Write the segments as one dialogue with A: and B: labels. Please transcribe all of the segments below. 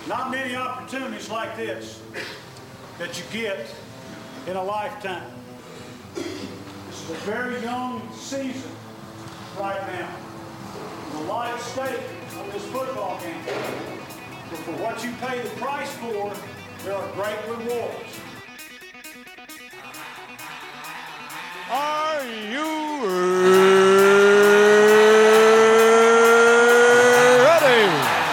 A: Not many opportunities like this that you get in a lifetime. This is a very young season right now. There's a lot at stake on this football game. But for what you pay the price for, there are great rewards.
B: Are you ready?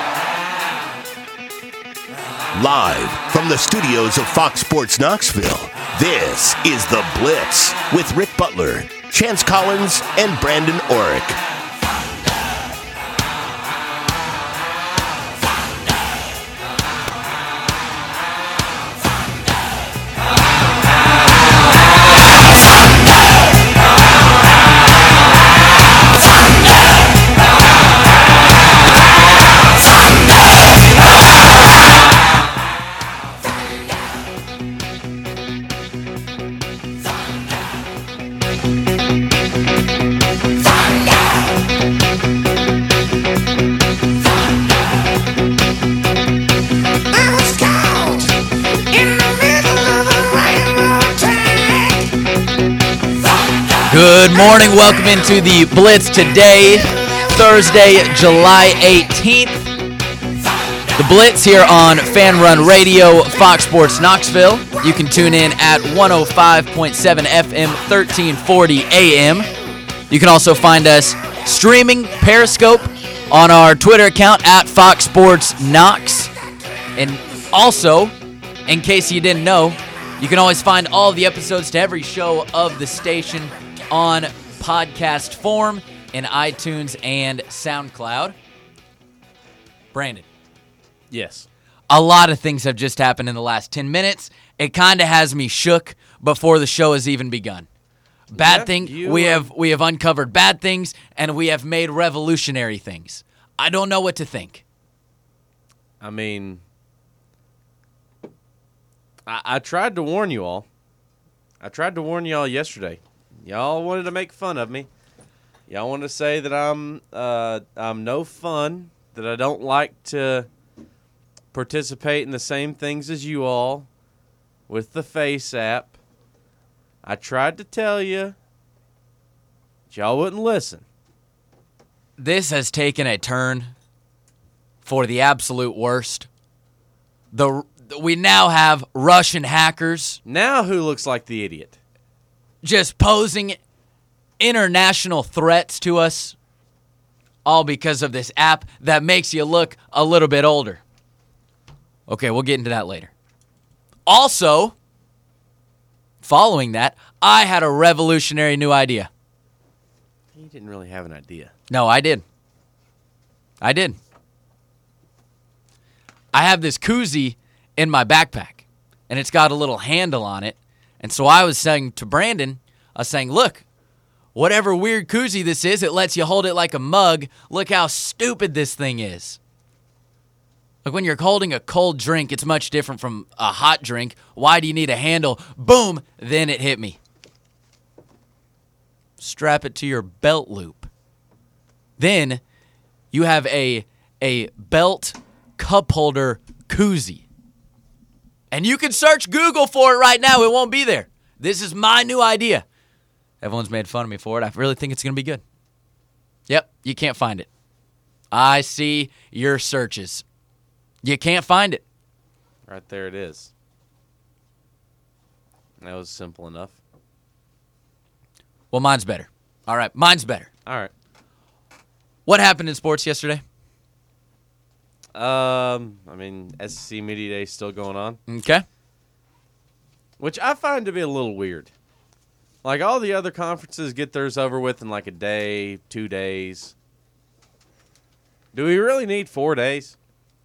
C: Live from the studios of Fox Sports Knoxville, this is The Blitz with Rick Butler, Chance Collins, and Brandon Orrick.
D: Good morning. Welcome into the Blitz today, Thursday, July 18th. The Blitz here on Fan Run Radio, Fox Sports Knoxville. You can tune in at 105.7 FM, 1340 AM. You can also find us streaming Periscope on our Twitter account at Fox Sports Knox. And also, in case you didn't know, you can always find all the episodes to every show of the station on podcast form in iTunes and SoundCloud. Brandon.
B: Yes.
D: A lot of things have just happened in the last 10 minutes. It kind of has me shook before the show has even begun. We have uncovered bad things, and we have made revolutionary things. I don't know what to think.
B: I mean, I tried to warn you all. I tried to warn y'all yesterday. Y'all wanted to make fun of me. Y'all wanted to say that I'm no fun, that I don't like to participate in the same things as you all with the Face app. I tried to tell you, but y'all wouldn't listen.
D: This has taken a turn for the absolute worst. We now have Russian hackers.
B: Now who looks like the idiot?
D: Just posing international threats to us, all because of this app that makes you look a little bit older. Okay, we'll get into that later. Also, following that, I had a revolutionary new idea.
B: You didn't really have an idea.
D: No, I did. I have this koozie in my backpack, and it's got a little handle on it. And so I was saying to Brandon, look, whatever weird koozie this is, it lets you hold it like a mug. Look how stupid this thing is. Like when you're holding a cold drink, it's much different from a hot drink. Why do you need a handle? Boom, then it hit me. Strap it to your belt loop. Then you have a belt cup holder koozie. And you can search Google for it right now. It won't be there. This is my new idea. Everyone's made fun of me for it. I really think it's going to be good. Yep, you can't find it. I see your searches. You can't find it.
B: Right there it is. That was simple enough.
D: Well, mine's better. All right, mine's better.
B: All right.
D: What happened in sports yesterday?
B: I mean, SEC Media Day is still going on.
D: Okay.
B: Which I find to be a little weird. Like, all the other conferences get theirs over with in like a day, 2 days. Do we really need 4 days?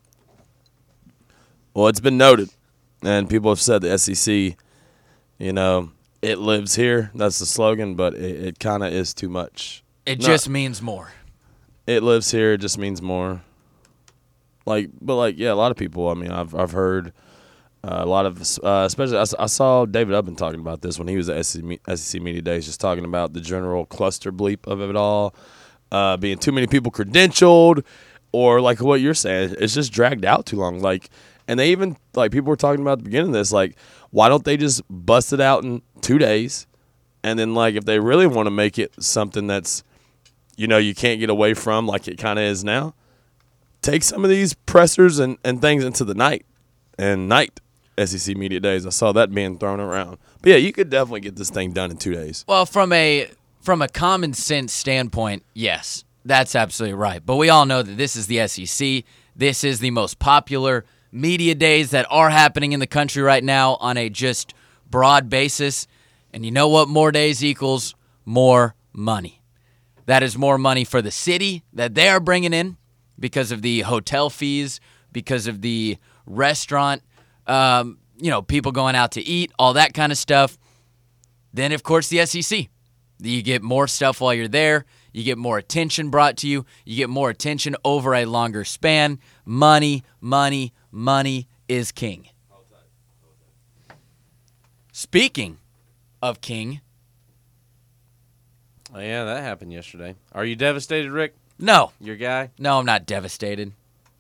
E: Well, it's been noted, and people have said the SEC, it lives here. That's the slogan, but it kind of is too much.
D: It just means more.
E: It lives here. It just means more. A lot of people. I mean, I've heard a lot of, especially I saw David Ubben talking about this when he was at SEC Media Days, just talking about the general cluster bleep of it all, being too many people credentialed, or like what you're saying, it's just dragged out too long. Like, and they even like people were talking about at the beginning of this, like, why don't they just bust it out in 2 days, and then like if they really want to make it something that's, you can't get away from like it kind of is now, take some of these pressers and things into the night SEC Media Days. I saw that being thrown around. But yeah, you could definitely get this thing done in 2 days.
D: Well, from a common sense standpoint, yes, that's absolutely right. But we all know that this is the SEC. This is the most popular media days that are happening in the country right now on a just broad basis. And you know what more days equals? More money. That is more money for the city that they are bringing in because of the hotel fees, because of the restaurant, people going out to eat, all that kind of stuff. Then, of course, the SEC. You get more stuff while you're there. You get more attention brought to you. You get more attention over a longer span. Money, money, money is king. Speaking of king.
B: Oh, yeah, that happened yesterday. Are you devastated, Rick?
D: No.
B: Your guy?
D: No, I'm not devastated.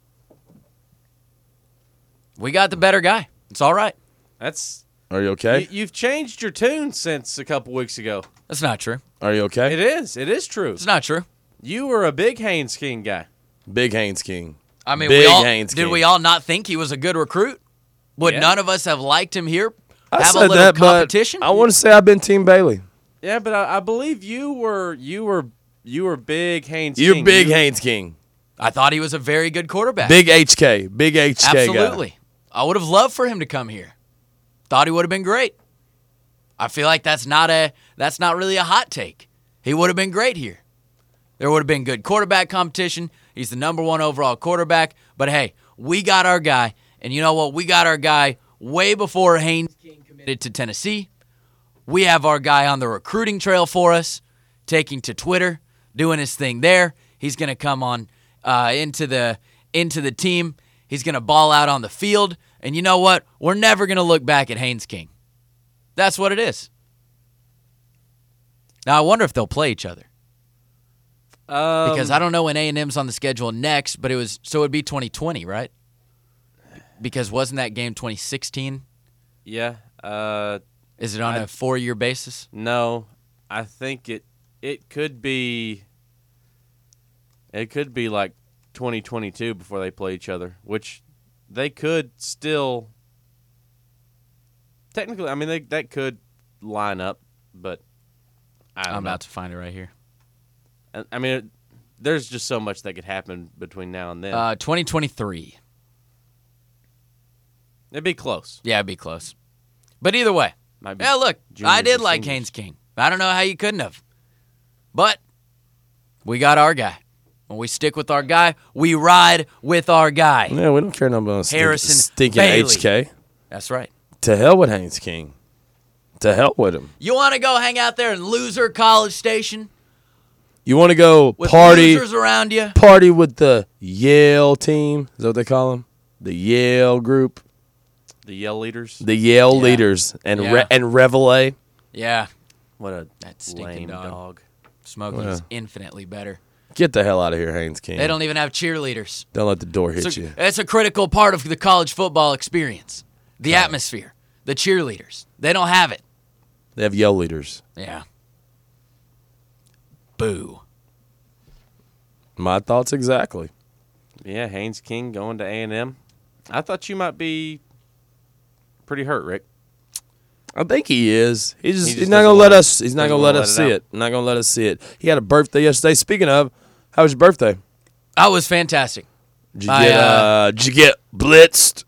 D: We got the better guy. It's all right.
E: Are you okay?
B: You've changed your tune since a couple weeks ago.
D: That's not true.
E: Are you okay?
B: It is. It is true.
D: It's not true.
B: You were a big Haynes King guy.
E: Big Haynes King.
D: I mean,
E: Big Haynes King.
D: did we all not think he was a good recruit? Would
B: Yeah.
D: none of us have liked him here?
E: I
D: have
E: said
D: a little
E: that,
D: competition?
E: but I want to say I've been Team Bailey.
B: Yeah, but I believe you were big Haynes
E: You're
B: King.
E: big Haynes King.
D: I thought he was a very good quarterback.
E: Big HK guy.
D: Absolutely. I would have loved for him to come here. Thought he would have been great. I feel like that's not really a hot take. He would have been great here. There would have been good quarterback competition. He's the number 1 overall quarterback. But hey, we got our guy. And you know what? We got our guy way before Haynes King committed to Tennessee. We have our guy on the recruiting trail for us, taking to Twitter, doing his thing there. He's going to come on into the team. He's going to ball out on the field. And you know what? We're never going to look back at Haynes King. That's what it is. Now, I wonder if they'll play each other. Because I don't know when A&M's on the schedule next, but it'd be 2020, right? Because wasn't that game 2016?
B: Yeah.
D: Is it on a 4-year basis?
B: No, I think it could be. It could be like 2022 before they play each other, which they could still. Technically, I mean that could line up, but I'm
D: about to find it right here.
B: I mean, there's just so much that could happen between now and then.
D: 2023.
B: It'd be close.
D: Yeah, it'd be close. But either way.
B: Might be
D: Yeah, look,
B: juniors
D: I did
B: or
D: like
B: seniors.
D: Haynes King. I don't know how you couldn't have. But we got our guy. When we stick with our guy, we ride with our guy.
E: Yeah, we don't care nothing about
D: Harrison
E: stinking
D: Bailey.
E: HK.
D: That's right.
E: To hell with Haynes King. To hell with him.
D: You want to go hang out there in Loser College Station
E: You want to go
D: with
E: party
D: losers around you?
E: party with the Yale team? Is that what they call them? The Yale group.
B: The Yale leaders.
E: The Yale
D: Yeah.
E: leaders. And
D: Yeah.
E: and Reveille.
D: Yeah,
B: What a
D: that stinking
B: lame
D: dog.
B: dog.
D: Smoking is infinitely better.
E: Get the hell out of here, Haynes King.
D: They don't even have cheerleaders.
E: Don't let the door hit
D: It's
E: you.
D: it's a critical part of the college football experience. The atmosphere. The cheerleaders. They don't have it.
E: They have Yale leaders.
D: Yeah. Boo.
E: My thoughts exactly.
B: Yeah, Haynes King going to A&M. I thought you might be pretty hurt, Rick.
E: I think he is. He's
B: just
E: not
B: doesn't
E: gonna let
B: wanna-
E: us. He's not
B: doesn't
E: gonna
B: wanna
E: let us
B: let it
E: see
B: out.
E: it. Not gonna let us see it. He had a birthday yesterday. Speaking of, how was your birthday?
D: That was fantastic.
E: Did you get blitzed?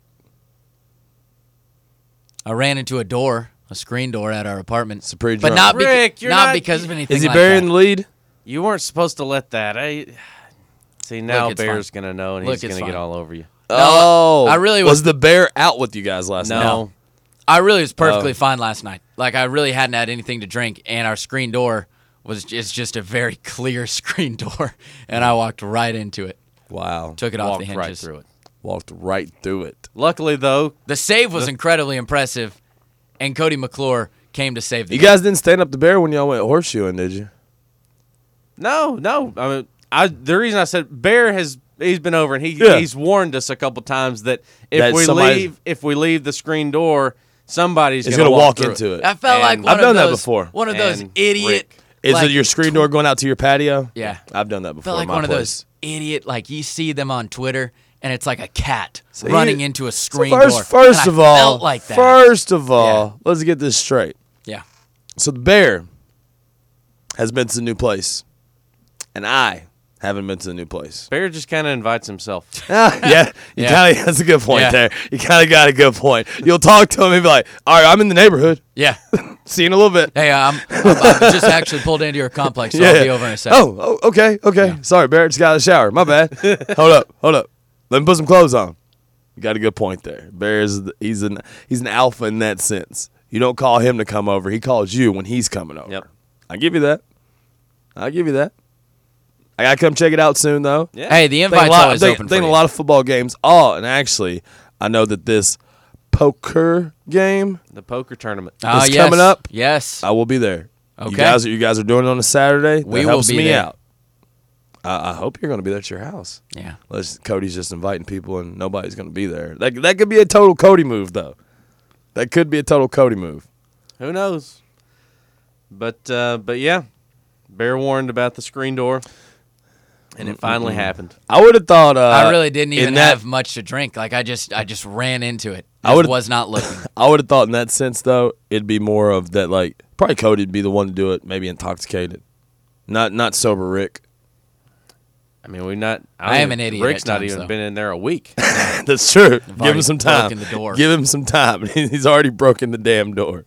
D: I ran into a door, a screen door at our apartment.
E: It's a pretty
D: but
E: drunk.
D: not,
B: Rick, you're
D: not
B: not-
D: because of anything
E: Is he
D: like
E: burying
D: that.
E: the lead?
B: You weren't supposed to let that. See, now
D: it's
B: Bear's
D: fine.
B: going to know, and
D: Look,
B: he's
D: it's
B: going to get
D: fine.
B: all over you.
E: Oh,
D: I really
E: was
D: was-
E: the bear out with you guys last night?
B: No.
D: I really was perfectly
E: Oh.
D: fine last night. Like, I really hadn't had anything to drink, and our screen door is just a very clear screen door, and I walked right into it.
E: Wow.
D: Took it off the
B: Walked right
D: hinges.
B: through it.
E: Walked right through it.
B: Luckily, though,
D: The save was incredibly impressive, and Cody McClure came to save the
E: You
D: game.
E: guys didn't stand up the bear when y'all went horseshoeing, did you?
B: no. I mean, the reason I said Bear has He's been over, and
E: Yeah.
B: he's warned us a couple times that
E: That
B: if we leave the screen door, somebody's
E: He's
B: going to
E: walk
B: through
E: into it.
D: I felt like
B: And
D: one
E: I've
D: of
E: done that
D: those,
E: before.
D: One of those
B: And
D: idiot.
B: Rick.
E: Is
D: like,
E: it your screen door going out to your patio?
D: Yeah.
E: I've done that
D: I
E: before.
D: felt like
E: in my
D: one of
E: place.
D: those idiot, like you see them on Twitter, and it's like a cat
E: See?
D: running into a screen
E: So
D: door.
E: First
D: And
E: of
D: I
E: all,
D: felt like that.
E: First of all, let's get this straight.
D: Yeah.
E: So the Bear has been to the new place, and I haven't been to the new place.
B: Bear just kind of invites himself.
E: Yeah, you
D: Yeah.
E: kind of. That's a good point
D: Yeah.
E: there. You kind of got a good point. You'll talk to him and be like, "All right, I'm in the neighborhood.
D: Yeah.
E: See you in a little bit."
D: Hey, I'm just actually pulled into your complex, so I'll be over in a second.
E: Oh, okay. Sorry, Barrett just got out of the shower. My bad. Hold up. Let me put some clothes on. You got a good point there. He's an alpha in that sense. You don't call him to come over. He calls you when he's coming over.
B: Yep.
E: I give you that. I gotta come check it out soon though.
B: Yeah.
D: Hey, the invite's always open for
E: Thinking
D: you.
E: a lot of football games. Oh, and actually, I know that this poker game
B: The poker tournament.
D: Oh,
E: is
D: yes.
E: coming up.
D: Yes.
E: I will be there.
D: Okay.
E: You guys are doing it on a Saturday.
D: We
E: that
D: will
E: helps
D: be
E: me
D: there.
E: out. I hope you're going to be there at your house.
D: Yeah.
E: Cody's just inviting people and nobody's going to be there. That could be a total Cody move, though. That could be a total Cody move.
B: Who knows? But yeah, Bear warned about the screen door, and it finally happened.
E: I would have thought.
D: I really didn't even
E: in that-
D: have much to drink. Like I just ran into it.
E: I
D: I
E: would've-
D: was not looking.
E: I would have thought in that sense, though, it'd be more of that. Like probably Cody'd be the one to do it. Maybe intoxicated, not sober. Rick.
B: I mean, we're not.
D: I am an idiot
B: Rick's
D: at
B: not
D: times,
B: even
D: though.
B: been in there a week.
E: That's true. Give
D: already
E: him some time.
D: broken the door.
E: Give him some time. He's already broken the damn door.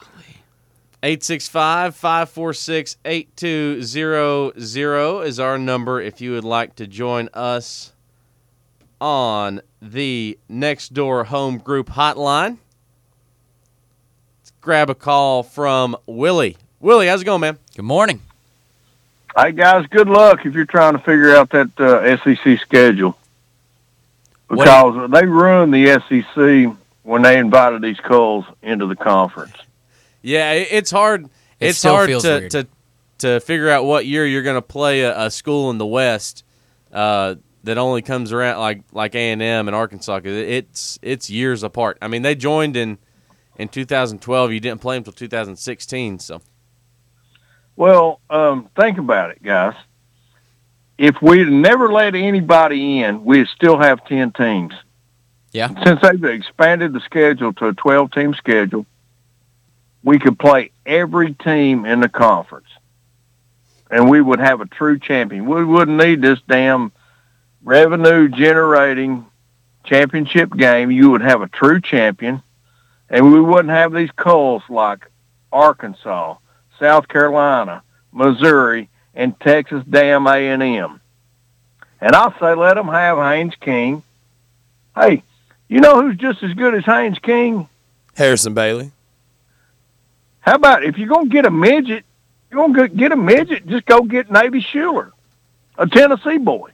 B: 865-546-8200 is our number if you would like to join us on the Next Door Home Group hotline. Let's grab a call from Willie. Willie, how's it going, man?
D: Good morning.
F: Hey, guys, good luck if you're trying to figure out that SEC schedule. Because they ruined the SEC when they invited these Coles into the conference.
B: Yeah, it's hard.
D: It
B: It's
D: still
B: hard
D: feels
B: to,
D: weird.
B: to figure out what year you're going to play a school in the West that only comes around like A&M and Arkansas. 'Cause it's years apart. I mean, they joined in 2012. You didn't play them until 2016. So
F: Well, think about it, guys. If we'd never let anybody in, we'd still have 10 teams.
D: Yeah.
F: Since they've expanded the schedule to a 12-team schedule, we could play every team in the conference, and we would have a true champion. We wouldn't need this damn revenue-generating championship game. You would have a true champion, and we wouldn't have these culls like Arkansas, South Carolina, Missouri, and Texas damn A&M. And I say let them have Haynes King. Hey, you know who's just as good as Haynes King?
E: Harrison Bailey.
F: How about if you're going to get a midget, just go get Navy Schuler, a Tennessee boy.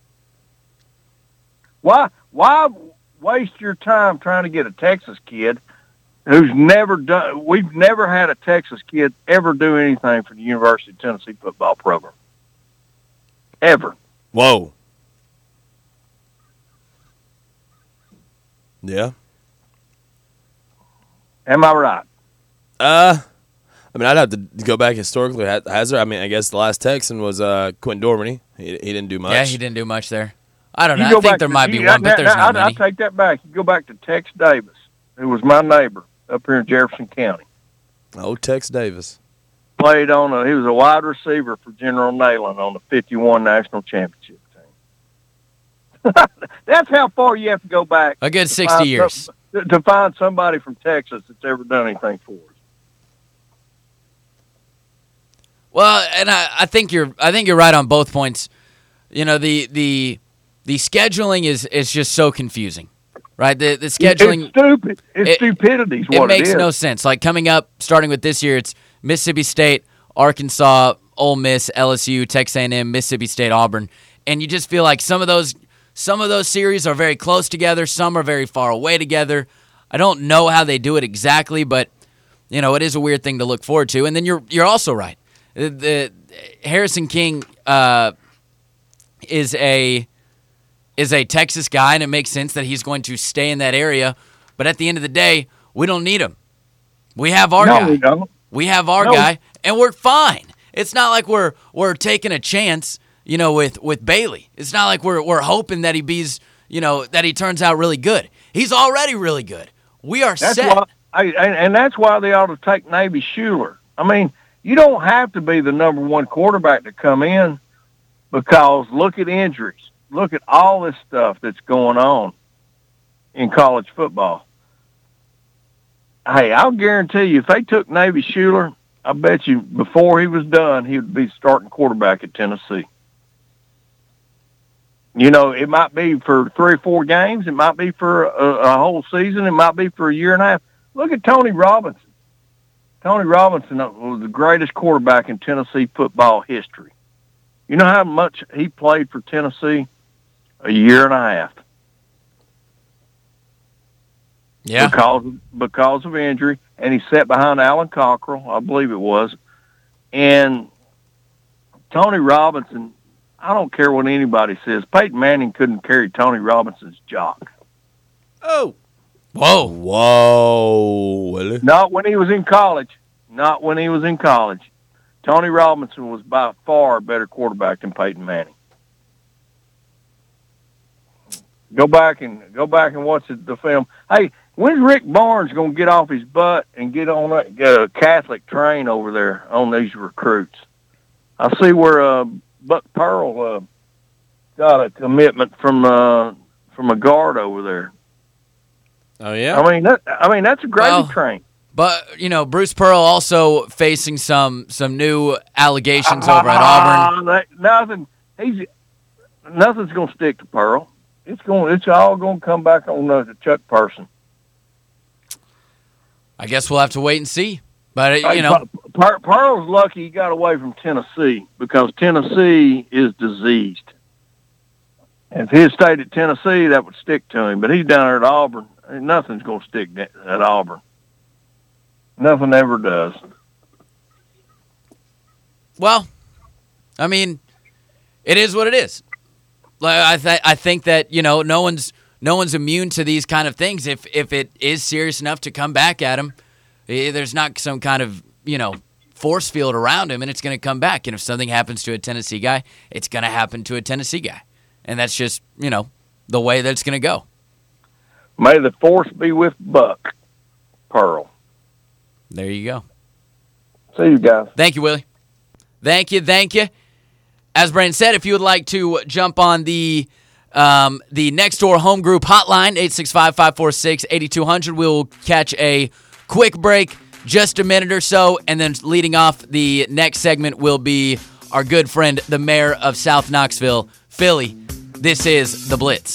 F: Why waste your time trying to get a Texas kid who's never done? We've never had a Texas kid ever do anything for the University of Tennessee football program. Ever.
E: Whoa. Yeah.
F: Am I right?
E: I mean, I'd have to go back historically. Has there? I mean, I guess the last Texan was Quentin Dormany. He didn't do much.
D: Yeah, he didn't do much there. I don't know.
F: You
D: I
F: go
D: think
F: back
D: there
F: to-
D: might be
F: you-
D: one, but there's not
F: I
D: many.
F: take that back. You go back to Tex Davis, who was my neighbor up here in Jefferson County.
E: Oh, Tex Davis.
F: He was a wide receiver for General Neyland on the 51 national championship team. That's how far you have to go back.
D: A good 60 years.
F: To find somebody from Texas that's ever done anything for us.
D: Well, and I think you're right on both points. You know, the scheduling is just so confusing, right? The scheduling,
F: It's stupid. It's stupidity is
D: it
F: what
D: makes
F: it is.
D: no sense. Like coming up, starting with this year, it's Mississippi State, Arkansas, Ole Miss, LSU, Texas A&M, Mississippi State, Auburn, and you just feel like some of those series are very close together, some are very far away together. I don't know how they do it exactly, but you know, it is a weird thing to look forward to. And then you're also right. The Harrison King is a is a Texas guy, and it makes sense that he's going to stay in that area. But at the end of the day, we don't need him. We have our guy.
F: We don't.
D: We have our guy, and we're fine. It's not like we're taking a chance, with Bailey. It's not like we're hoping that that he turns out really good. He's already really good. We are set.
F: And that's why they ought to take Navy Schuler. I mean, you don't have to be the number one quarterback to come in, because look at injuries. Look at all this stuff that's going on in college football. Hey, I'll guarantee you, if they took Navy Schuler, I bet you before he was done, he would be starting quarterback at Tennessee. It might be for 3 or 4 games. It might be for a whole season. It might be for a year and a half. Look at Tony Robinson. Tony Robinson was the greatest quarterback in Tennessee football history. You know how much he played for Tennessee? A year and a half.
D: Yeah.
F: Because of injury, and he sat behind Alan Cockrell, I believe it was. And Tony Robinson, I don't care what anybody says, Peyton Manning couldn't carry Tony Robinson's jock.
B: Oh.
E: Whoa.
F: Not when he was in college. Tony Robinson was by far a better quarterback than Peyton Manning. Go back and watch the film. Hey, when's Rick Barnes going to get off his butt and get on a Catholic train over there on these recruits? I see where Buck Pearl got a commitment from a guard over there.
B: Oh yeah.
F: I mean that's a gravy train.
D: But Bruce Pearl also facing some new allegations over at Auburn.
F: Nothing's going to stick to Pearl. It's all going to come back on the Chuck Person.
D: I guess we'll have to wait and see. But
F: Pearl's lucky he got away from Tennessee, because Tennessee is diseased. If he had stayed at Tennessee, that would stick to him. But he's down there at Auburn. Nothing's going to stick at Auburn. Nothing ever does.
D: Well, I mean, it is what it is. Like I think that no one's immune to these kind of things. If it is serious enough to come back at him, there's not some kind of force field around him, and it's going to come back. And if something happens to a Tennessee guy, it's going to happen to a Tennessee guy, and that's just the way that it's going to go.
F: May the force be with Buck Pearl.
D: There you go.
F: See you guys.
D: Thank you, Willie. Thank you. As Brandon said, if you would like to jump on the Next Door Home Group hotline, 865-546-8200, we'll catch a quick break, just a minute or so, and then leading off the next segment will be our good friend, the mayor of South Knoxville, Philly. This is The Blitz.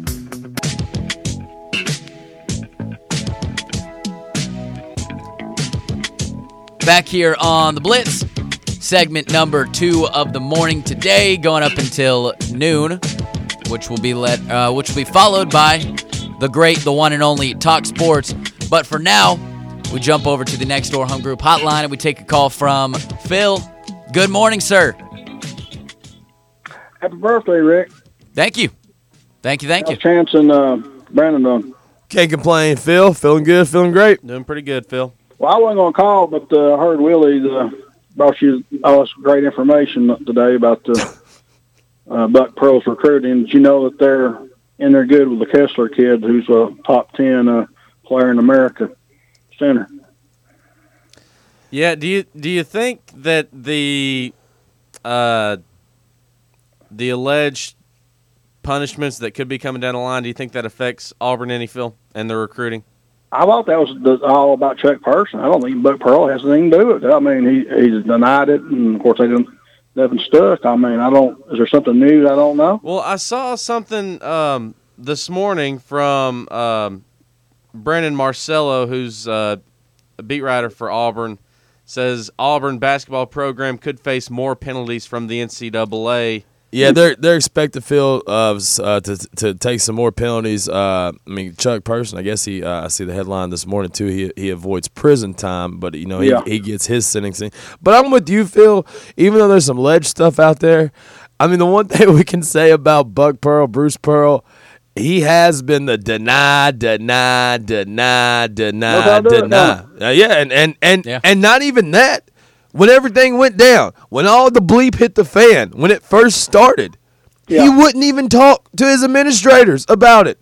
D: Back here on The Blitz. Segment number 2 of the morning today, going up until noon, which will be followed by the great, the one and only Talk Sports. But for now, we jump over to the Next Door Home Group hotline and we take a call from Phil. Good morning, sir.
G: Happy birthday, Rick.
D: Thank you. Thank you.
G: Chance and Brandon done.
E: Can't complain, Phil. Feeling good, feeling great.
B: Doing pretty good, Phil.
G: Well, I wasn't going to call, but I heard Willie brought you all this great information today about Buck Pearl's recruiting. Did you know that they're in there good with the Kessler kid, who's a top 10 player in America, center?
B: Yeah. Do you think that the alleged punishments that could be coming down the line, do you think that affects Auburn any, Phil, and their recruiting?
G: I thought that was all about Chuck Person. I don't think Buck Pearl has anything to do with it. I mean, he's denied it, and of course they didn't. Nothing stuck. I mean, is there something new I don't know?
B: Well, I saw something this morning from Brandon Marcello, who's a beat writer for Auburn, says Auburn basketball program could face more penalties from the NCAA.
E: Yeah, they're expected, Phil, to take some more penalties. I mean, Chuck Person, I guess I see the headline this morning too. He avoids prison time, but he gets his sentencing. But I'm with you, Phil. Even though there's some alleged stuff out there, I mean, the one thing we can say about Buck Pearl, Bruce Pearl, he has been the deny. And not even that. When everything went down, when all the bleep hit the fan, when it first started, he wouldn't even talk to his administrators about it.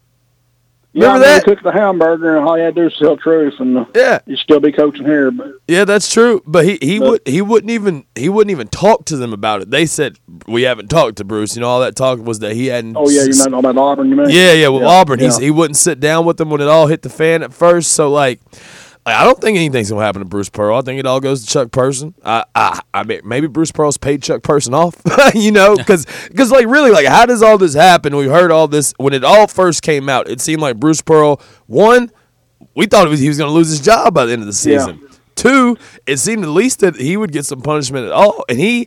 E: Remember that?
G: He cooked the hamburger, and all he had to do was tell the truth, and he'd still be coaching here. But
E: yeah, that's true. But he wouldn't even talk to them about it. They said we haven't talked to Bruce. You know, all that talk was that he hadn't.
G: Oh yeah, you meant about Auburn. You mean?
E: Yeah, with Auburn, he wouldn't sit down with them when it all hit the fan at first. So like, I don't think anything's gonna happen to Bruce Pearl. I think it all goes to Chuck Person. I mean, maybe Bruce Pearl's paid Chuck Person off, you know, because like really, like, how does all this happen? We heard all this when it all first came out. It seemed like Bruce Pearl, one, we thought he was gonna lose his job by the end of the season. Yeah. Two, it seemed at least that he would get some punishment at all, and he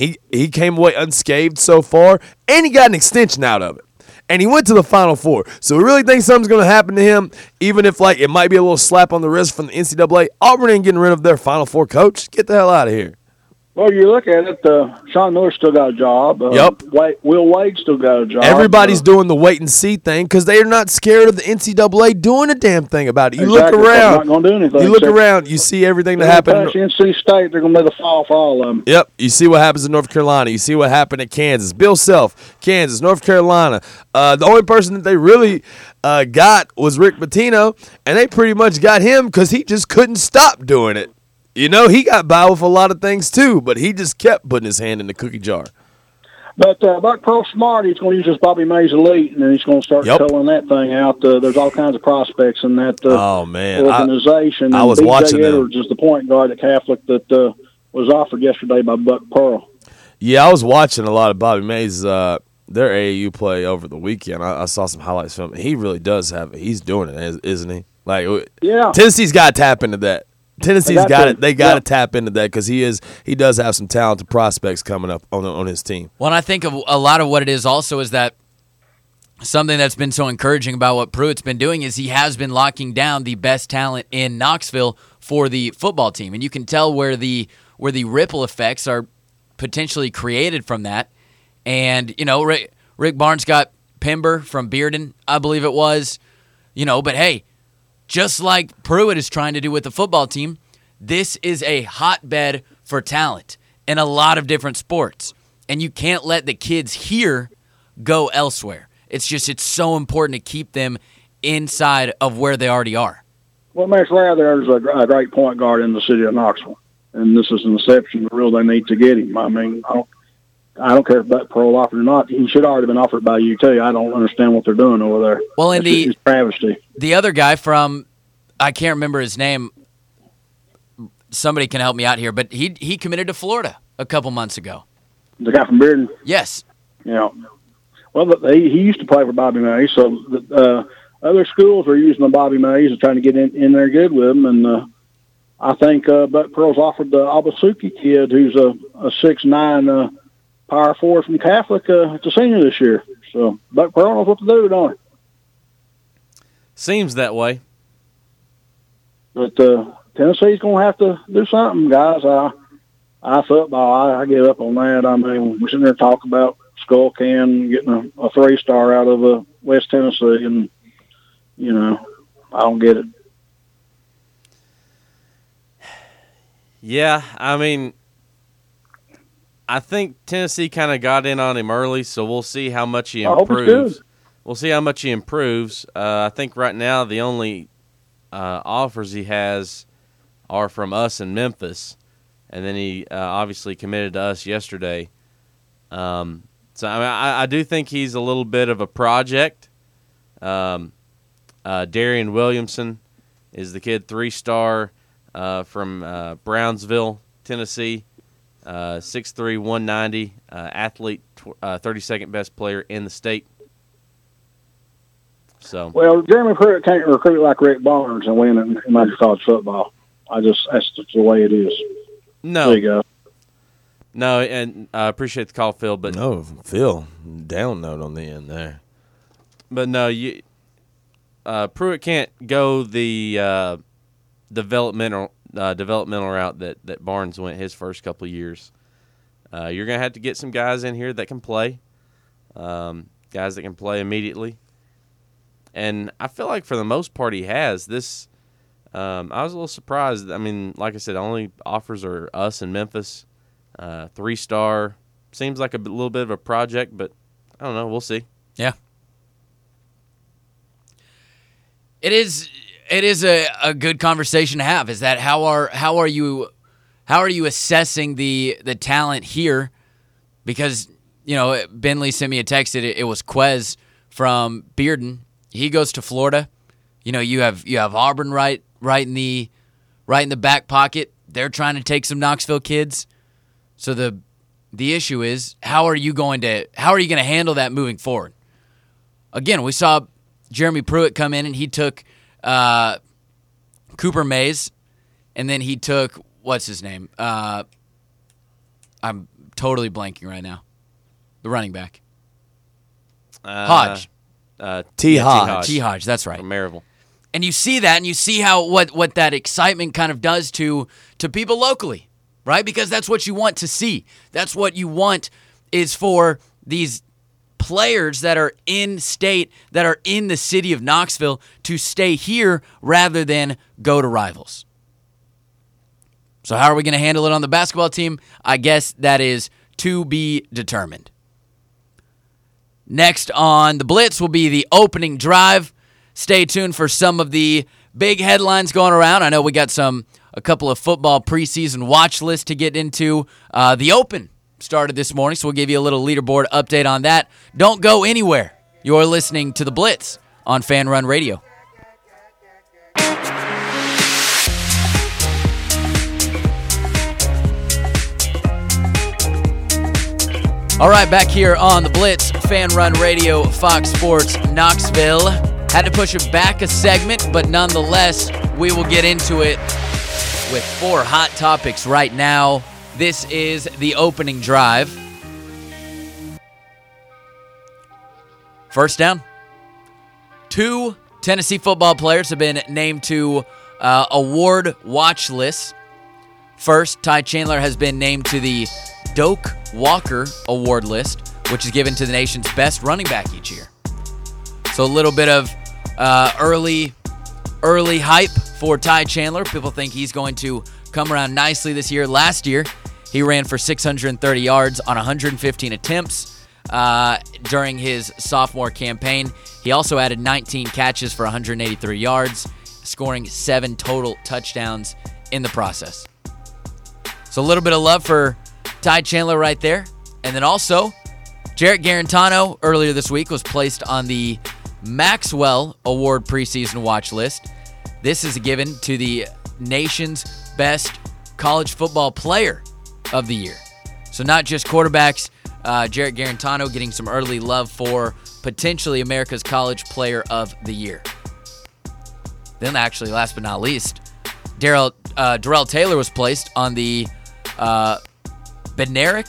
E: came away unscathed so far, and he got an extension out of it. And he went to the Final Four. So we really think something's going to happen to him, even if like it might be a little slap on the wrist from the NCAA. Auburn ain't getting rid of their Final Four coach. Get the hell out of here.
G: Well, you look at it, Sean Miller still got a job.
E: Yep.
G: Will Wade still got a job.
E: Everybody's doing the wait-and-see thing because they're not scared of the NCAA doing a damn thing about it. You look around.
G: They're not going to do anything.
E: You look around. You see everything that happened.
G: NC State, they're going to let it fall for all of them.
E: Yep. You see what happens in North Carolina. You see what happened at Kansas. Bill Self, Kansas, North Carolina. The only person that they really got was Rick Pitino, and they pretty much got him because he just couldn't stop doing it. You know, he got by with a lot of things too, but he just kept putting his hand in the cookie jar.
G: But Buck Pearl smart. He's going to use this Bobby Mays elite, and then he's going to start telling that thing out. There's all kinds of prospects in that organization.
E: I was watching them.
G: Edwards is the point guard at Catholic that was offered yesterday by Buck Pearl.
E: Yeah, I was watching a lot of Bobby Mays. Their AAU play over the weekend. I saw some highlights from him. He really does have it. He's doing it, isn't he? Like, Tennessee's got to tap into that. Tennessee's got it. They got to tap into that because he does have some talented prospects coming up on his team.
D: Well, and I think a lot of what it is also is that something that's been so encouraging about what Pruitt's been doing is he has been locking down the best talent in Knoxville for the football team, and you can tell where the ripple effects are potentially created from that. And you know, Rick Barnes got Pember from Bearden, I believe it was. You know, but hey. Just like Pruitt is trying to do with the football team, this is a hotbed for talent in a lot of different sports. And you can't let the kids here go elsewhere. It's so important to keep them inside of where they already are.
G: Well, Max Rare, there's a great point guard in the city of Knoxville. And this is an exception. Really, they need to get him. I mean, I don't care if Buck Pearl offered or not. He should have already been offered by UT. I don't understand what they're doing over there.
D: Well, and
G: it's travesty.
D: The other guy from, I can't remember his name. Somebody can help me out here, but he committed to Florida a couple months ago.
G: The guy from Bearden?
D: Yes.
G: Yeah. Well, he used to play for Bobby Mays, so other schools are using the Bobby Mays and trying to get in there good with him. And I think Buck Pearl's offered the Abasuki kid, who's a 6'9", power forward from Catholic, it's a senior this year. So Buck Pearl knows what to do, don't he?
B: Seems that way.
G: But Tennessee's going to have to do something, guys. I football, I give up on that. I mean, we're sitting there talking about Skullcan getting a 3-star out of West Tennessee, and, you know, I don't get it.
B: Yeah, I mean, I think Tennessee kind of got in on him early, so we'll see how much he improves. We'll see how much he improves. I think right now the only offers he has are from us in Memphis, and then he obviously committed to us yesterday. So I mean, I do think he's a little bit of a project. Darian Williamson is the kid, 3-star from Brownsville, Tennessee. 6'3", 190, athlete, 32nd best player in the state. So
G: well, Jeremy Pruitt can't recruit like Rick Barnes and win in major college football. That's just the way it is.
B: No,
G: there you go.
B: No, and I appreciate the call, Phil. But
E: no, Phil, down note on the end there.
B: But no, Pruitt can't go the developmental route that Barnes went his first couple of years. You're going to have to get some guys in here that can play, guys that can play immediately. And I feel like for the most part he has. This, I was a little surprised. I mean, like I said, only offers are us in Memphis. 3-star. Seems like a little bit of a project, but I don't know. We'll see.
D: Yeah. It is a good conversation to have. Is that how are you assessing the talent here? Because, Bentley sent me a text. It was Quez from Bearden. He goes to Florida. You have Auburn right in the back pocket. They're trying to take some Knoxville kids. So the issue is, how are you going to handle that moving forward? Again, we saw Jeremy Pruitt come in and he took Cooper Mays, and then he took what's his name? I'm totally blanking right now. The running back, Hodge.
E: T. Hodge.
D: T. Hodge, that's right.
B: From Maryville.
D: And you see that, and you see how what that excitement kind of does to people locally, right? Because that's what you want to see. That's what you want is for these players that are in state, that are in the city of Knoxville, to stay here rather than go to rivals. So how are we going to handle it on the basketball team? I guess that is to be determined. Next on the Blitz will be the opening drive. Stay tuned for some of the big headlines going around. I know we got a couple of football preseason watch lists to get into. The Open started this morning, so we'll give you a little leaderboard update on that. Don't go anywhere. You're listening to The Blitz on Fan Run Radio. All right, back here on The Blitz, Fan Run Radio, Fox Sports Knoxville. Had to push it back a segment, but nonetheless, we will get into it with 4 hot topics right now. This is the opening drive. First down. 2 Tennessee football players have been named to award watch lists. First, Ty Chandler has been named to the Doak Walker Award list, which is given to the nation's best running back each year. So a little bit of early hype for Ty Chandler. People think he's going to come around nicely this year. Last year, he ran for 630 yards on 115 attempts during his sophomore campaign. He also added 19 catches for 183 yards, scoring 7 total touchdowns in the process. So a little bit of love for Ty Chandler right there. And then also, Jarrett Garantano earlier this week was placed on the Maxwell Award preseason watch list. This is given to the nation's best college football player of the year. So not just quarterbacks, Jarrett Garantano getting some early love for potentially America's College Player of the Year. Then actually, last but not least, Darrell Taylor was placed on the Bednarik,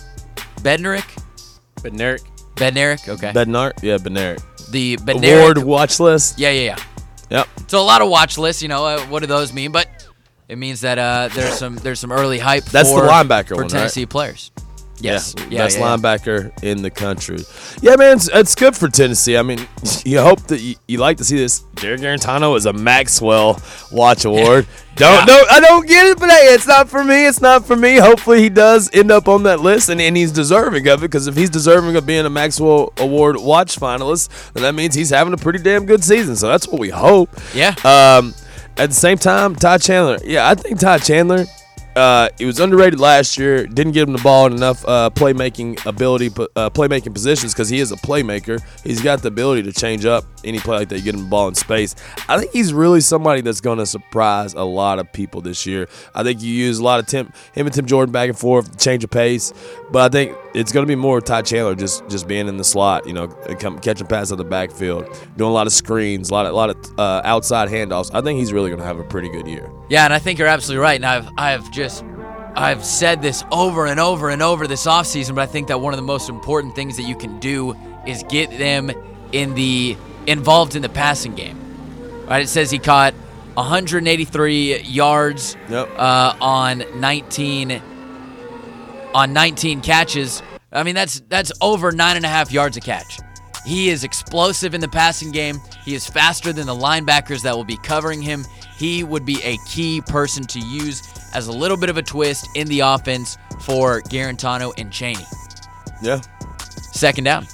D: okay.
E: Bednarik.
D: The Bednarik
E: Award watch list.
D: Yeah.
E: Yep.
D: So a lot of watch lists, what do those mean? But it means that there's some early hype
E: That's
D: for
E: the linebacker
D: for
E: one,
D: Tennessee
E: right?
D: players. Yes.
E: Best linebacker in the country. Yeah, man, it's good for Tennessee. I mean, you hope that you like to see this. Jarrett Garantano is a Maxwell Watch Award. I don't get it, but hey, it's not for me. It's not for me. Hopefully he does end up on that list, and he's deserving of it, because if he's deserving of being a Maxwell Award Watch finalist, then that means he's having a pretty damn good season. So that's what we hope.
D: Yeah.
E: At the same time, Ty Chandler. Yeah, I think Ty Chandler, he was underrated last year. Didn't give him the ball in enough playmaking ability, playmaking positions, because he is a playmaker. He's got the ability to change up any play like that. You get him the ball in space. I think he's really somebody that's going to surprise a lot of people this year. I think you use a lot of him and Tim Jordan back and forth, change of pace. But I think it's going to be more Ty Chandler just being in the slot, catching passes out the backfield, doing a lot of screens, a lot of outside handoffs. I think he's really going to have a pretty good year.
D: Yeah, and I think you're absolutely right. And I've said this over and over and over this offseason, but I think that one of the most important things that you can do is get them involved in the passing game. Right? It says he caught 183 yards on 19 on 19 catches. I mean, that's over 9.5 yards a catch. He is explosive in the passing game. He is faster than the linebackers that will be covering him. He would be a key person to use as a little bit of a twist in the offense for Guarantano and Chaney.
E: Yeah.
D: Second down.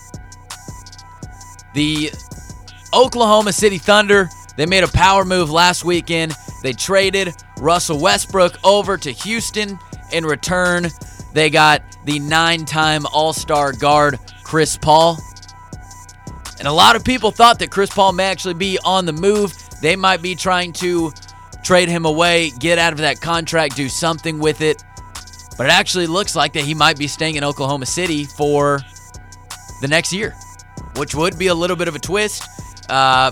D: The Oklahoma City Thunder, they made a power move last weekend. They traded Russell Westbrook over to Houston. In return, they got the 9-time All-Star guard Chris Paul. And a lot of people thought that Chris Paul may actually be on the move. They might be trying to trade him away, get out of that contract, do something with it. But it actually looks like that he might be staying in Oklahoma City for the next year, which would be a little bit of a twist. Not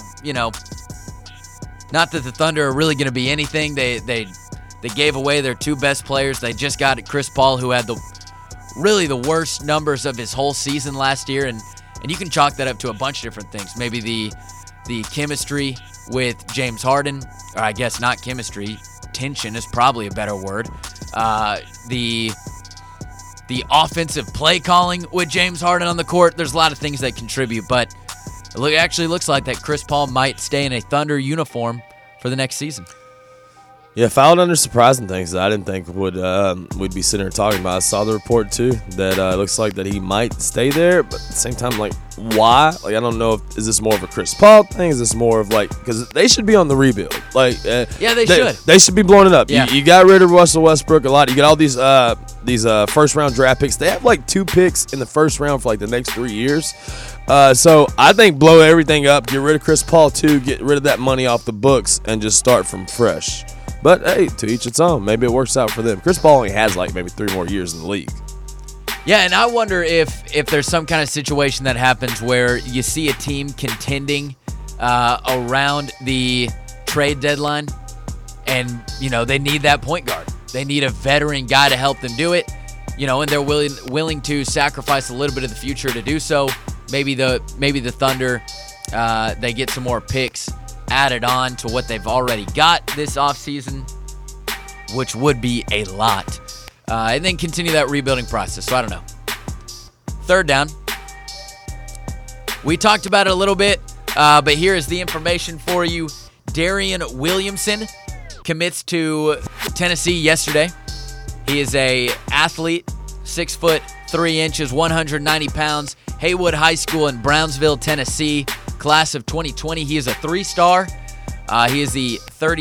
D: that the Thunder are really going to be anything. They gave away their 2 best players. They just got Chris Paul, who had the worst numbers of his whole season last year, and you can chalk that up to a bunch of different things. Maybe the chemistry with James Harden, or I guess not chemistry, tension is probably a better word. The offensive play calling with James Harden on the court. There's a lot of things that contribute, but it actually looks like that Chris Paul might stay in a Thunder uniform for the next season.
E: Yeah, fouled under surprising things that I didn't think we'd be sitting here talking about. I saw the report too that it looks like that he might stay there, but at the same time, like, why? Like, I don't know is this more of a Chris Paul thing? Is this more of because they should be on the rebuild? Like,
D: yeah, they should.
E: They should be blowing it up.
D: Yeah.
E: You got rid of Russell Westbrook a lot. You got all these first round draft picks. They have like 2 picks in the first round for like the next 3 years. So I think blow everything up, get rid of Chris Paul too, get rid of that money off the books, and just start from fresh. But, hey, to each its own. Maybe it works out for them. Chris Paul only has, like, maybe 3 more years in the league.
D: Yeah, and I wonder if there's some kind of situation that happens where you see a team contending around the trade deadline and, they need that point guard. They need a veteran guy to help them do it, and they're willing to sacrifice a little bit of the future to do so. Maybe the Thunder, they get some more picks added on to what they've already got this offseason, which would be a lot. And then continue that rebuilding process. So I don't know. Third down. We talked about it a little bit, but here is the information for you. Darian Williamson commits to Tennessee yesterday. He is a athlete, 6 foot 3 inches, 190 pounds, Haywood High School in Brownsville, Tennessee. Class of 2020. He is a 3-star. He is the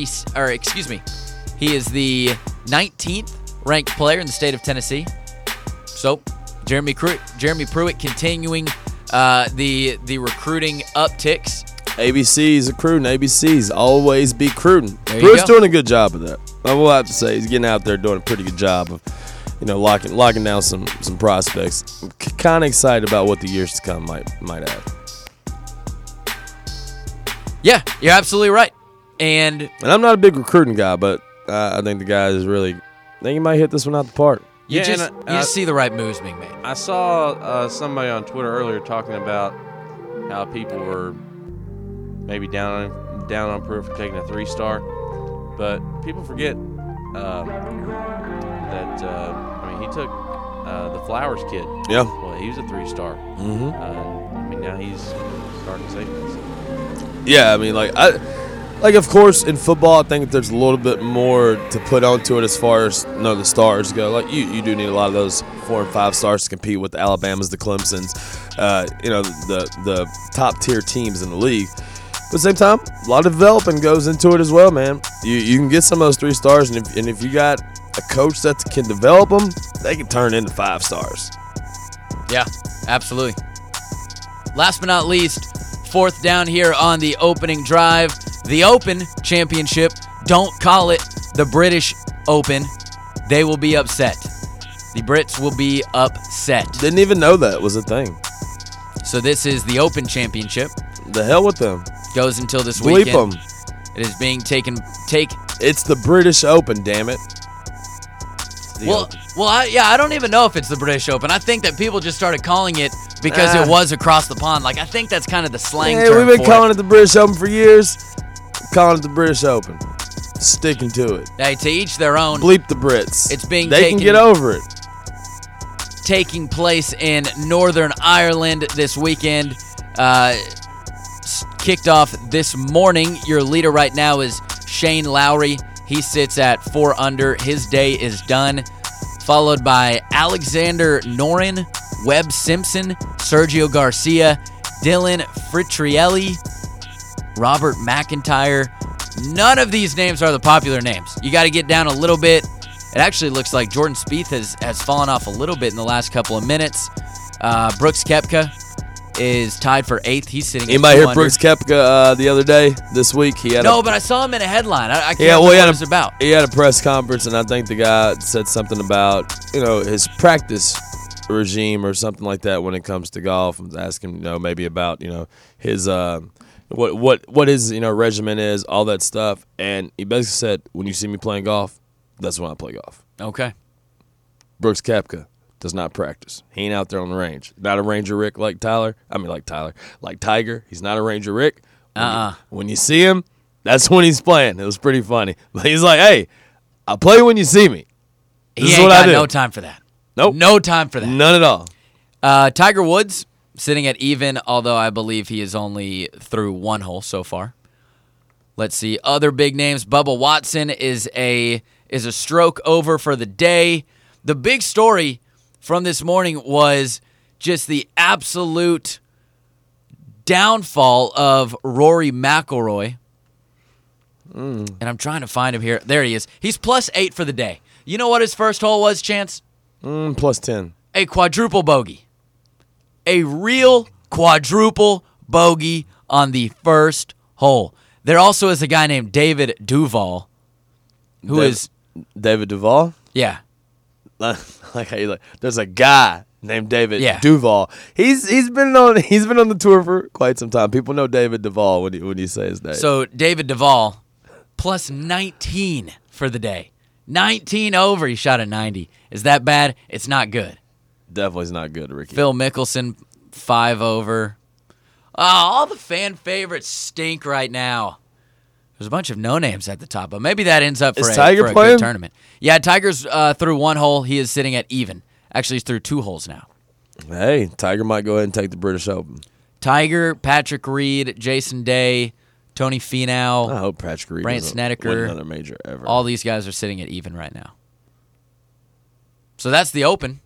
D: he is the 19th ranked player in the state of Tennessee. So, Jeremy Pruitt continuing the recruiting upticks.
E: ABC's recruiting. ABC's always be recruiting.
D: There you
E: Pruitt's
D: go.
E: doing a good job of that. I will have to say he's getting out there doing a pretty good job of, locking down some prospects. I'm kind of excited about what the years to come might have.
D: Yeah, you're absolutely right. And
E: I'm not a big recruiting guy, but I think the guy is really. I think he might hit this one out the park.
D: you
B: Yeah,
D: just
B: and
D: you just see the right moves being made.
B: I saw somebody on Twitter earlier talking about how people were maybe down on Pruitt for taking a 3-star, but people forget that he took the Flowers kid.
E: Yeah.
B: Well, he was a 3-star.
E: Mm-hmm.
B: Now he's starting safety.
E: Yeah, of course, in football, I think there's a little bit more to put onto it as far as the stars go. Like you do need a lot of those 4 and 5 stars to compete with the Alabamas, the Clemsons, the top tier teams in the league. But at the same time, a lot of developing goes into it as well, man. You can get some of those 3 stars, and if you got a coach that can develop them, they can turn into 5 stars.
D: Yeah, absolutely. Last but not least, 4th down here on the opening drive. The Open Championship, don't call it the British Open. They will be upset. The Brits will be upset.
E: Didn't even know that was a thing.
D: So this is the Open Championship.
E: The hell with them.
D: Goes until this
E: Bleep
D: weekend.
E: them.
D: It is being taken.
E: It's the British Open, damn it.
D: I don't even know if it's the British Open. I think that people just started calling it because it was across the pond. Like, I think that's kind of the slang term
E: we've been
D: for
E: calling it the British Open for years. Calling it the British Open. Sticking to it.
D: Hey, to each their own.
E: Bleep the Brits.
D: It's being
E: They
D: taken.
E: can get over it.
D: taking place in Northern Ireland this weekend. Kicked off this morning. Your leader right now is Shane Lowry. He sits at 4 under. His day is done. Followed by Alexander Noren, Webb Simpson, Sergio Garcia, Dylan Fritrielli, Robert McIntyre. None of these names are the popular names. You got to get down a little bit. It actually looks like Jordan Spieth has fallen off a little bit in the last couple of minutes. Brooks Koepka is tied for 8th. He's sitting at 2
E: Anybody hear
D: under.
E: Brooks Koepka the other day, this week?
D: But I saw him in a headline. I can't remember what it was about.
E: He had a press conference, and I think the guy said something about, his practice regime or something like that when it comes to golf. I was asking, maybe about, his what his, regimen is, all that stuff. And he basically said, when you see me playing golf, that's when I play golf.
D: Okay.
E: Brooks Koepka does not practice. He ain't out there on the range. Not a Ranger Rick like Tyler. Like Tiger. He's not a Ranger Rick. When you see him, that's when he's playing. It was pretty funny. But he's like, hey, I'll play when you see me. This is what I do.
D: No time for that.
E: Nope.
D: No time for that.
E: None at all.
D: Tiger Woods sitting at even, although I believe he is only through 1 hole so far. Let's see. Other big names. Bubba Watson is a stroke over for the day. The big story from this morning was just the absolute downfall of Rory McIlroy. And I'm trying to find him here. There he is. He's +8 for the day. You know what his first hole was, Chance?
E: +10.
D: A quadruple bogey. A real quadruple bogey on the first hole. There also is a guy named David Duval, who is
E: David Duval?
D: Yeah.
E: Like how you like. There's a guy named David
D: Yeah.
E: Duval. He's been on the tour for quite some time. People know David Duval when you say his name.
D: So David Duval +19 for the day. 19 over. He shot a 90. Is that bad? It's not good.
E: Definitely is not good, Ricky.
D: Phil Mickelson 5 over. Oh, all the fan favorites stink right now. There's a bunch of no names at the top, but maybe that ends up for
E: Is
D: a
E: Tiger
D: good
E: playing?
D: tournament. Yeah, Tiger's through 1 hole. He is sitting at even. Actually, he's through 2 holes now.
E: Hey, Tiger might go ahead and take the British Open.
D: Tiger, Patrick Reed, Jason Day, Tony Finau.
E: I hope Patrick Reed
D: Brant
E: doesn't
D: Snedeker.
E: win another major ever.
D: All these guys are sitting at even right now. So that's the Open.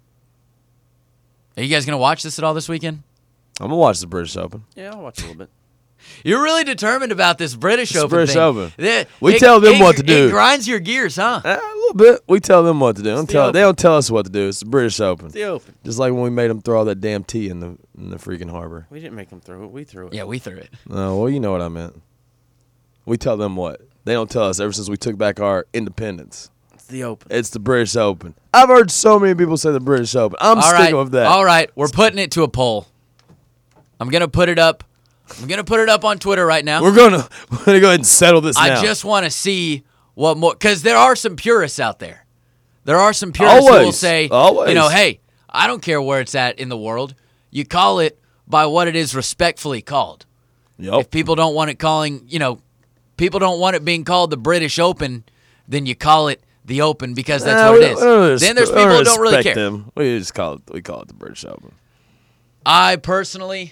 D: Are you guys going to watch this at all this weekend?
E: I'm going to watch the British Open.
B: Yeah, I'll watch a little bit.
D: You're really determined about this British Open
E: British
D: thing.
E: Open.
D: It-
E: We
D: it-
E: tell them
D: it-
E: what to do.
D: It grinds your gears, huh?
E: A little bit. We tell them what to do. They don't tell us what to do. It's the British Open.
B: The Open.
E: Just like when we made them throw all that damn tea in the freaking harbor.
B: We didn't make them throw it. We threw it.
D: Yeah, we threw it.
E: Oh, well, you know what I meant. We tell them what. They don't tell us ever since we took back our independence.
B: It's the Open.
E: It's the British Open. I've heard so many people say the British Open. I'm
D: All
E: sticking
D: right.
E: with that.
D: All right, we're putting it to a poll. I'm going to put it up. I'm going to put it up on Twitter right now.
E: We're gonna go ahead and settle this now.
D: I just want to see what more, because there are some purists out there. There are some purists who will
E: Always.
D: say,
E: Always.
D: hey, I don't care where it's at in the world. You call it by what it is respectfully called.
E: Yep.
D: If people don't want it people don't want it being called the British Open, then you call it the Open because that's what it is. Then there's people who don't really care.
E: Them. We call it the British Open.
D: I personally,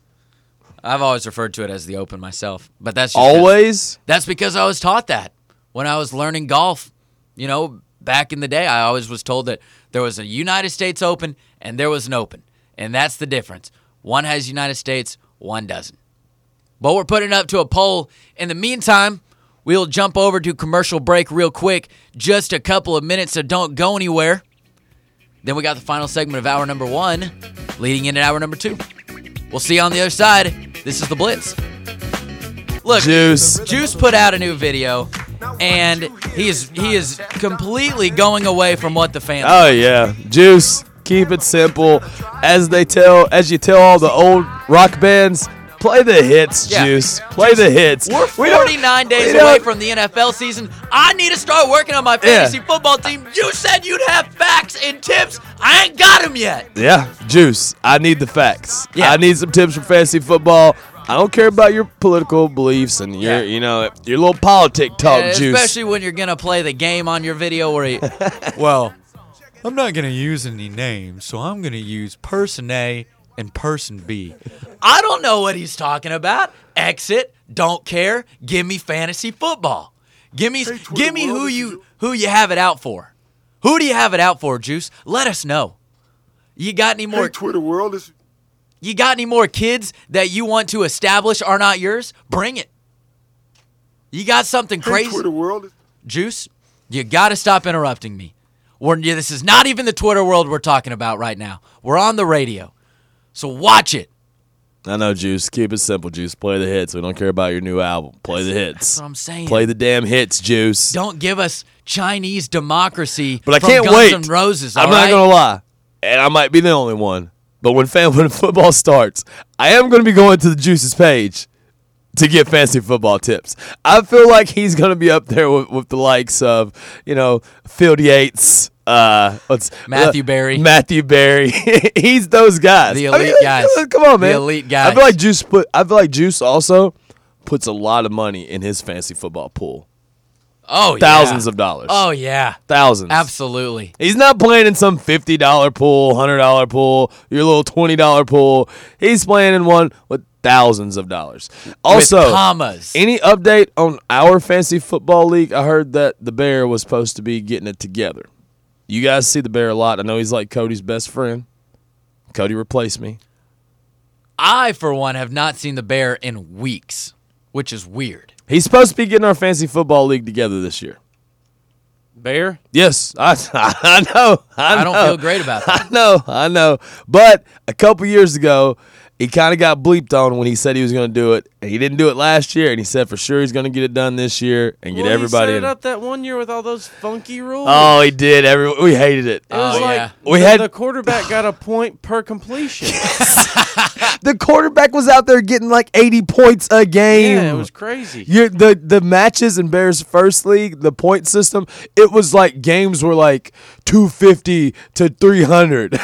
D: I've always referred to it as the Open myself, but that's just
E: Always?
D: That's because I was taught that when I was learning golf. Back in the day, I always was told that there was a United States Open and there was an Open, and that's the difference. One has United States, one doesn't. But we're putting it up to a poll. In the meantime, we'll jump over to commercial break real quick. Just a couple of minutes, so don't go anywhere. Then we got the final segment of hour number 1, leading into hour number 2. We'll see you on the other side. This is The Blitz. Look, Juice put out a new video, and he is completely going away from what the fans
E: Oh yeah, Juice. Keep it simple. As you tell all the old rock bands, play the hits,
D: Yeah.
E: Juice. Play the hits.
D: We're
E: We don't-
D: 49 days
E: we
D: away
E: don't-
D: from the NFL season. I need to start working on my fantasy football team. You said you'd have facts and tips. I ain't got them yet.
E: Yeah, Juice. I need the facts.
D: Yeah.
E: I need some tips for fantasy football. I don't care about your political beliefs and your little politic talk, Juice.
D: Especially when you're going to play the game on your video where
H: I'm not going to use any names, so I'm going to use person A and person B.
D: I don't know what he's talking about. Exit, don't care, give me fantasy football. Give me who you have it out for. Who do you have it out for, Juice? Let us know. You got any more
I: Twitter world is
D: You got any more kids that you want to establish are not yours? Bring it. You got something crazy?
I: Twitter world is
D: Juice, you got to stop interrupting me. This is not even the Twitter world we're talking about right now. We're on the radio. So watch it.
E: I know, Juice. Keep it simple, Juice. Play the hits. We don't care about your new album. Play the hits.
D: That's what I'm saying.
E: Play the damn hits, Juice.
D: Don't give us Chinese democracy
E: But I
D: from
E: can't
D: Guns
E: wait.
D: N' Roses,
E: I'm
D: all
E: not
D: right?
E: going to lie. And I might be the only one. But when football starts, I am going to be going to the Juice's page to get fantasy football tips. I feel like he's going to be up there with the likes of, Field Yates,
D: Matthew Berry.
E: Matthew Berry. He's those guys.
D: The elite guys.
E: Come on, man.
D: The elite guys.
E: I feel like Juice also puts a lot of money in his fantasy football pool.
D: Oh, yeah.
E: Thousands of dollars.
D: Oh, yeah.
E: Thousands.
D: Absolutely.
E: He's not playing in some $50 pool, $100 pool, your little $20 pool. He's playing in one with thousands of dollars. Also,
D: with commas.
E: Any update on our fantasy football league? I heard that the Bear was supposed to be getting it together. You guys see the Bear a lot. I know he's like Cody's best friend. Cody replaced me.
D: I, for one, have not seen the Bear in weeks, which is weird.
E: He's supposed to be getting our fantasy football league together this year.
B: Bear?
E: Yes, I know.
D: I don't feel great about that.
E: I know. But a couple years ago, he kind of got bleeped on when he said he was going to do it. And he didn't do it last year, and he said for sure he's going to get it done this year and get everybody
B: he set
E: in.
B: it up that one year with all those funky rules.
E: Oh, he did. We hated it.
B: It was like
D: yeah.
B: the quarterback got a point per completion.
E: The quarterback was out there getting like 80 points a game.
B: Yeah, it was crazy.
E: The matches in Bears first league, the point system, it was like games were like 250 to 300.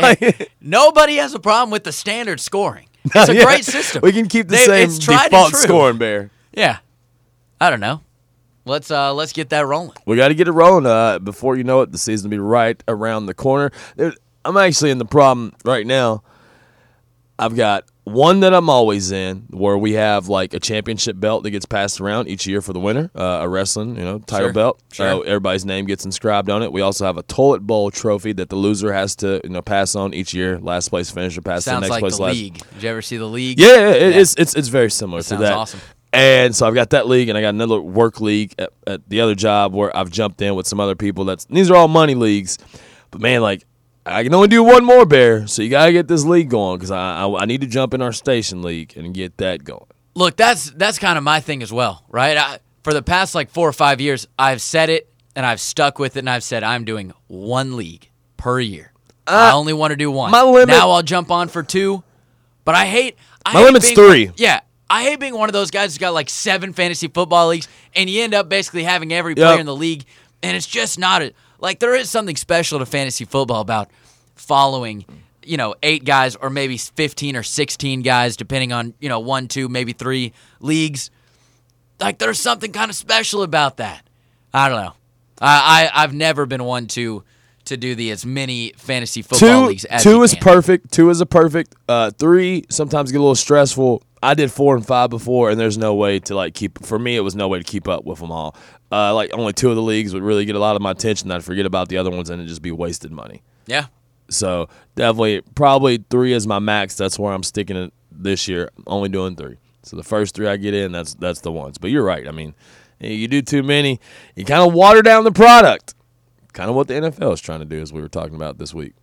D: Nobody has a problem with the standard scoring. It's a
E: Yeah.
D: great system.
E: We can keep the same
D: it's tried and
E: default
D: true.
E: scoring, Bear.
D: Yeah. I don't know. Let's get that rolling.
E: We got to get it rolling. Before you know it, the season will be right around the corner. I'm actually in the problem right now. I've got one that I'm always in, where we have like a championship belt that gets passed around each year for the winner, a wrestling, title
D: Sure.
E: belt.
D: Sure.
E: Everybody's name gets inscribed on it. We also have a toilet bowl trophy that the loser has to, pass on each year. Last place finisher passes to the
D: Sounds
E: next
D: like
E: place.
D: the league. Did you ever see the league?
E: Yeah, it's very similar to
D: Sounds
E: that.
D: awesome.
E: And so I've got that league, and I got another work league at the other job where I've jumped in with some other people. These are all money leagues, but man, like I can only do one more, Bear. So you gotta get this league going because I need to jump in our station league and get that going.
D: Look, that's kind of my thing as well, right? For the past 4 or 5 years, I've said it and I've stuck with it, and I've said I'm doing one league per year. I only want to do one.
E: My limit.
D: Now I'll jump on for 2, but I hate.
E: My limit's 3.
D: Yeah. I hate being one of those guys who's got 7 fantasy football leagues, and you end up basically having every player in the league, and it's just not there is something special to fantasy football about following, 8 guys or maybe 15 or 16 guys, depending on, 1, 2, maybe 3 leagues. There's something kind of special about that. I don't know. I've never been one to do as many fantasy football leagues as
E: two
D: you
E: is
D: can.
E: perfect. 2 is a perfect. 3 sometimes get a little stressful. I did 4 and 5 before, and there's no way to keep. For me, it was no way to keep up with them all. Only 2 of the leagues would really get a lot of my attention. I'd forget about the other ones, and it'd just be wasted money.
D: Yeah.
E: So definitely, probably 3 is my max. That's where I'm sticking it this year. I'm only doing 3. So the first 3 I get in, that's the ones. But you're right. I mean, you do too many, you kind of water down the product. Kind of what the NFL is trying to do, as we were talking about this week.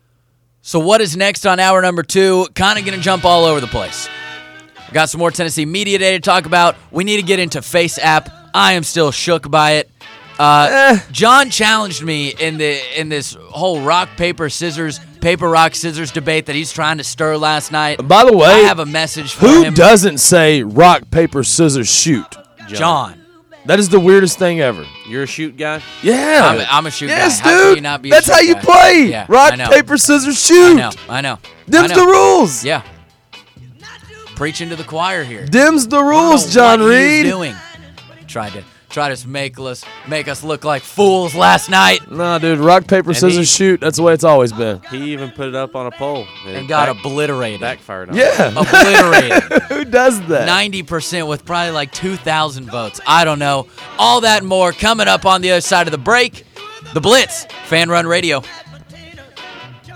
D: So what is next on hour number 2? Kind of going to jump all over the place. We got some more Tennessee media day to talk about. We need to get into Face App. I am still shook by it. John challenged me in this whole rock, paper, scissors debate that he's trying to stir last night.
E: By the way,
D: I have a message for
E: who
D: him.
E: doesn't say rock, paper, scissors, shoot?
D: John.
E: That is the weirdest thing ever.
B: You're a shoot guy?
E: Yeah.
D: I'm a shoot
E: yes,
D: guy.
E: dude.
D: How can you not be a
E: That's
D: shoot
E: how you
D: guy?
E: play.
D: Yeah,
E: rock,
D: I know.
E: paper, scissors, shoot.
D: I know.
E: Them's the rules.
D: Yeah. Preaching to the choir here.
E: Them's the
D: I don't
E: rules,
D: know
E: John
D: what
E: Reed.
D: he's doing. tried to make us look like fools last night.
E: Nah, dude, rock, paper, scissors, shoot. That's the way it's always been.
B: He even put it up on a poll.
D: And got obliterated.
B: Backfired on him.
E: Yeah.
D: Obliterated.
E: Who does that?
D: 90% with probably like 2,000 votes. I don't know. All that and more coming up on the other side of the break. The Blitz, Fan Run Radio.